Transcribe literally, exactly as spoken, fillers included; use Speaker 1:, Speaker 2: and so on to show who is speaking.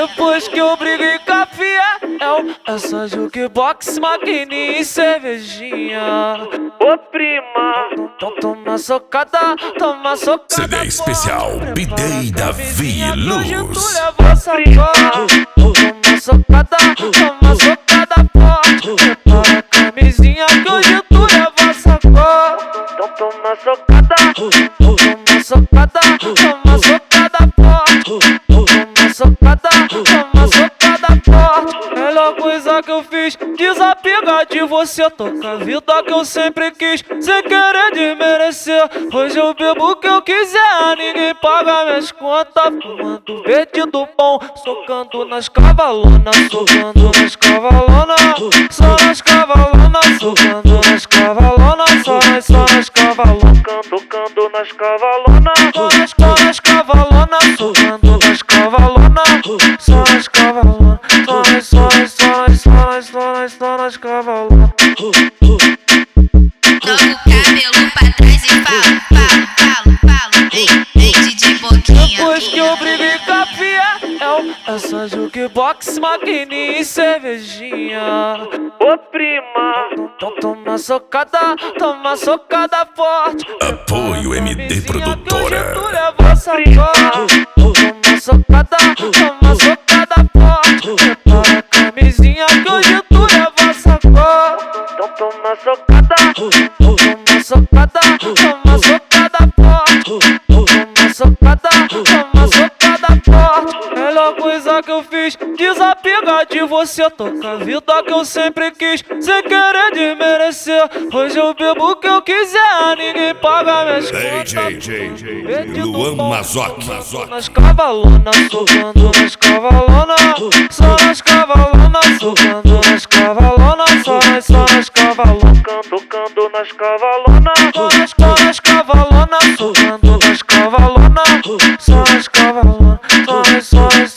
Speaker 1: Depois que eu briguei com a fiel, é só jukebox, maquininha e cervejinha. Ô prima, então toma socada, toma socada.
Speaker 2: C D especial B-Day Davi Luz.
Speaker 1: Toma socada, toma socada forte. Prepara a camisinha que hoje tu leva sacode. Então toma socada, toma socada, toma socada forte. Toma socada, toma socada forte. Melhor coisa que eu fiz, desapegar de você. Toca a vida que eu sempre quis, sem querer desmerecer. Hoje eu bebo o que eu quiser, ninguém paga minhas contas. Fumando verde do bom, socando nas cavalonas. Socando nas cavalonas, só nas cavalonas. Socando nas cavalonas, só nas, só nas cavalonas. Tocando nas cavalonas, só nas, só nas cavalonas. Socando nas cavalonas, só nas cavalonas. Só nas, só nas, só nas, só nas, só nas, só nas cavalonas.
Speaker 3: Joga o cabelo pra trás e fala, fala, fala, fala. Vem, vem D J Boquinha.
Speaker 1: Depois que eu briguei com a fiel, é só jukebox, maquininha e cervejinha. Ô prima, então toma socada, toma socada forte.
Speaker 2: Apoio M D Produtora.
Speaker 1: Toma socada, toma socada forte. Prepara a camisinha que hoje tu leva sacode. Então toma socada, toma socada, toma socada forte. Toma socada, toma socada forte. Melhor coisa que eu fiz, desapegar de você. Toca a vida que eu sempre quis, sem querer desmerecer. Hoje eu bebo o que eu quiser, ninguém paga minhas contas.
Speaker 2: J J J Luan Mazoc.
Speaker 1: Nas cavalonas, socando nas cavalonas. Só nas cavalonas, socando nas cavalonas. Só nas, só nas cavalonas. Tocando nas cavalonas, só nas, só nas cavalonas. Socando nas cavalonas, só nas cavalonas. Só nas, só nas